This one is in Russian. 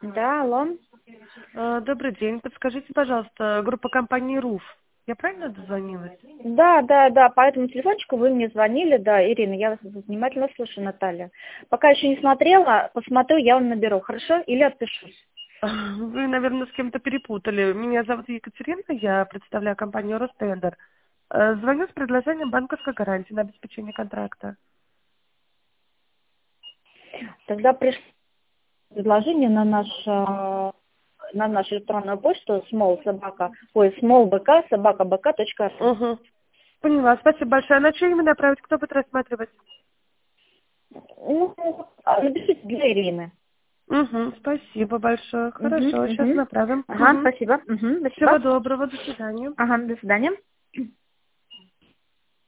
Да, алло. Добрый день. Подскажите, пожалуйста, группа компании РУФ. Я правильно дозвонилась? Да, по этому телефончику вы мне звонили, да, Ирина, я вас внимательно слушаю, Наталья. Пока еще не смотрела, посмотрю, я вам наберу, хорошо? Или отпишусь. Вы, наверное, с кем-то перепутали. Меня зовут Екатерина, я представляю компанию Ростендер. Звоню с предложением банковской гарантии на обеспечение контракта. Тогда пришло предложение на нашу электронную почту smallbk.sobaka.bk.ru. Угу. Поняла. Спасибо большое. На что именно отправить? Кто будет рассматривать? Ну, напишите для Ирины. Угу. Спасибо большое. Хорошо. Сейчас Угу. направим. Ага, Угу. спасибо. Угу, Всего спасибо. доброго. До свидания. Ага, до свидания.